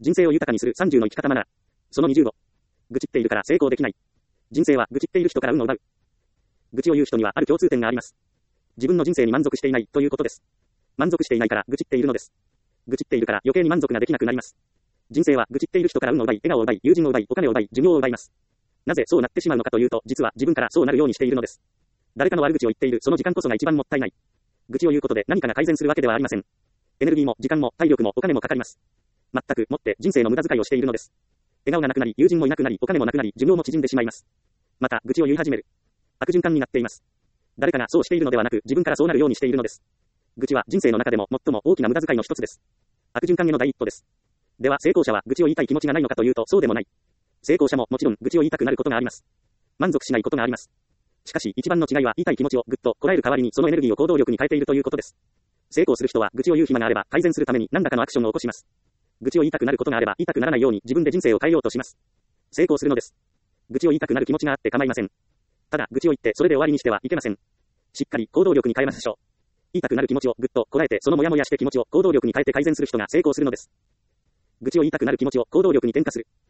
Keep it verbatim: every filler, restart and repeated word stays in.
人生を豊かにするさんじゅうの生き方マナー。そのにじゅうご。愚痴っているから成功できない。人生は愚痴っている人から運を奪う。愚痴を言う人にはある共通点があります。自分の人生に満足していないということです。満足していないから愚痴っているのです。愚痴っているから余計に満足ができなくなります。人生は愚痴っている人から運を奪い、笑顔を奪い、友人を奪い、お金を奪い、寿命を奪います。なぜそうなってしまうのかというと、実は自分からそうなるようにしているのです。誰かの悪口を言っているその時間こそが一番もったいない。愚痴を言うことで何かが改善するわけではありません。エネルギーも時間も体力もお金もかかります。全くもって人生の無駄遣いをしているのです。笑顔がなくなり、友人もいなくなり、お金もなくなり、寿命も縮んでしまいます。また、愚痴を言い始める。悪循環になっています。誰かがそうしているのではなく、自分からそうなるようにしているのです。愚痴は人生の中でも最も大きな無駄遣いの一つです。悪循環への第一歩です。では、成功者は愚痴を言いたい気持ちがないのかというと、そうでもない。成功者ももちろん愚痴を言いたくなることがあります。満足しないことがあります。しかし、一番の違いは言いたい気持ちをぐっとこらえる代わりにそのエネルギーを行動力に変えているということです。成功する人は愚痴を言う暇があれば改善するために何らかのアクションを起こします。愚痴を言いたくなることがあれば言いたくならないように自分で人生を変えようとします。成功するのです。愚痴を言いたくなる気持ちがあって構いません。ただ、愚痴を言ってそれで終わりにしてはいけません。しっかり行動力に変えましょう。言いたくなる気持ちをぐっとこらえてそのモヤモヤして気持ちを行動力に変えて改善する人が成功するのです。愚痴を言いたくなる気持ちを行動力に転化する。